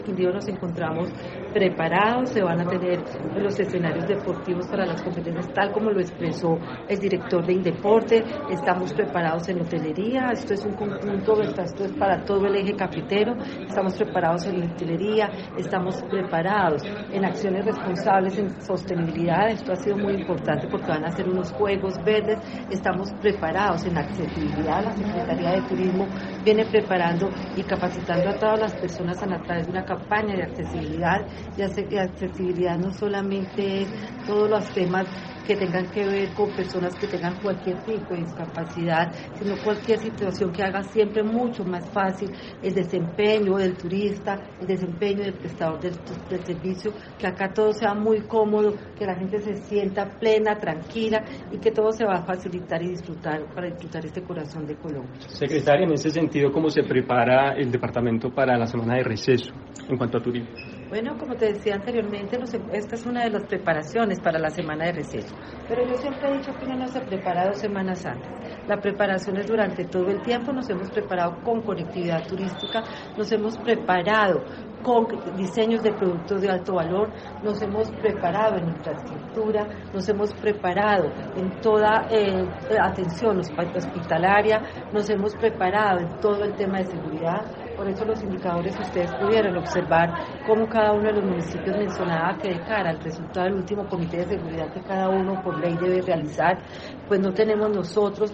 Quindío nos encontramos preparados, se van a tener los escenarios deportivos para las competencias, tal como lo expresó el director de Indeporte. Estamos preparados en hotelería, esto es un conjunto, esto es para todo el eje cafetero. Estamos preparados en hotelería, estamos preparados en acciones responsables, en sostenibilidad. Esto ha sido muy importante porque van a ser unos juegos verdes. Estamos preparados en accesibilidad. La Secretaría de Turismo viene preparando y capacitando a todas las personas a través de una campaña de accesibilidad, y accesibilidad no solamente es todos los temas que tengan que ver con personas que tengan cualquier tipo de discapacidad, sino cualquier situación que haga siempre mucho más fácil el desempeño del turista, el desempeño del prestador del servicio, que acá todo sea muy cómodo, que la gente se sienta plena, tranquila y que todo se va a facilitar y disfrutar para disfrutar este corazón de Colombia. Secretaria, en ese sentido, ¿cómo se prepara el departamento para la semana de receso en cuanto a turismo? Bueno, como te decía anteriormente, esta es una de las preparaciones para la semana de receso. Pero yo siempre he dicho que uno no se prepara 2 semanas antes. La preparación es durante todo el tiempo. Nos hemos preparado con conectividad turística, nos hemos preparado con diseños de productos de alto valor, nos hemos preparado en infraestructura, nos hemos preparado en toda atención hospitalaria, nos hemos preparado en todo el tema de seguridad. Por eso los indicadores, ustedes pudieron observar cómo cada uno de los municipios mencionaba que de cara al resultado del último comité de seguridad que cada uno por ley debe realizar, pues no tenemos nosotros,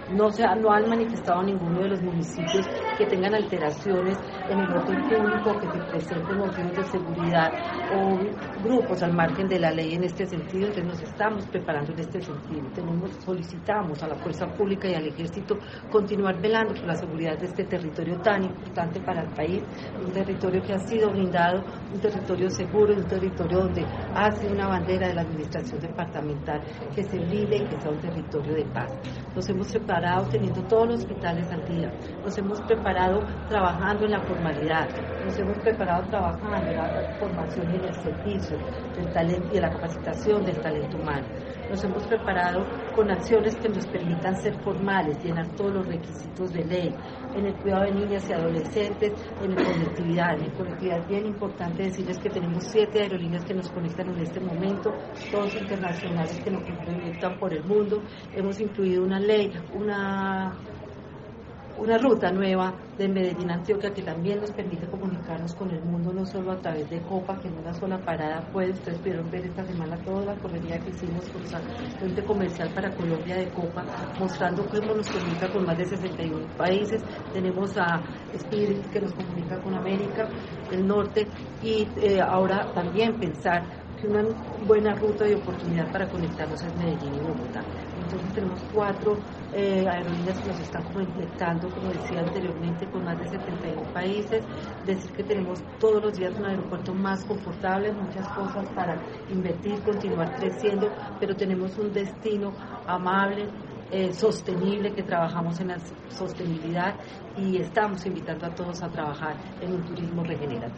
no han manifestado ninguno de los municipios que tengan alteraciones en el orden público, que se presenten motivos de seguridad o grupos al margen de la ley en este sentido. Entonces nos estamos preparando en este sentido. Solicitamos a la fuerza pública y al ejército continuar velando por la seguridad de este territorio tan importante para el país, un territorio que ha sido blindado, un territorio seguro, un territorio donde ha sido una bandera de la administración departamental que se blinde y que sea un territorio de paz. Nos hemos preparado teniendo todos los hospitales al día, nos hemos preparado trabajando en la formalidad, nos hemos preparado trabajando en la formación y en el servicio del talento y en la capacitación del talento humano. Nos hemos preparado con acciones que nos permitan ser formales, llenar todos los requisitos de ley, en el cuidado de niñas y adolescentes, en la conectividad. En la conectividad es bien importante decirles que tenemos 7 aerolíneas que nos conectan en este momento, todos internacionales que nos conectan por el mundo. Hemos incluido una ley, una ruta nueva de Medellín a Antioquia que también nos permite comunicarnos con el mundo, no solo a través de Copa, que en una sola parada puede. Ustedes pudieron ver esta semana toda la correría que hicimos con el frente comercial para Colombia de Copa, mostrando cómo nos comunica con más de 61 países. Tenemos a Spirit que nos comunica con América, el norte, y ahora también pensar que una buena ruta y oportunidad para conectarnos es Medellín y Bogotá. Entonces tenemos 4 aerolíneas que nos están conectando, como decía anteriormente, con más de 71 países. Decir que tenemos todos los días un aeropuerto más confortable, muchas cosas para invertir, continuar creciendo, pero tenemos un destino amable, sostenible, que trabajamos en la sostenibilidad y estamos invitando a todos a trabajar en un turismo regenerativo.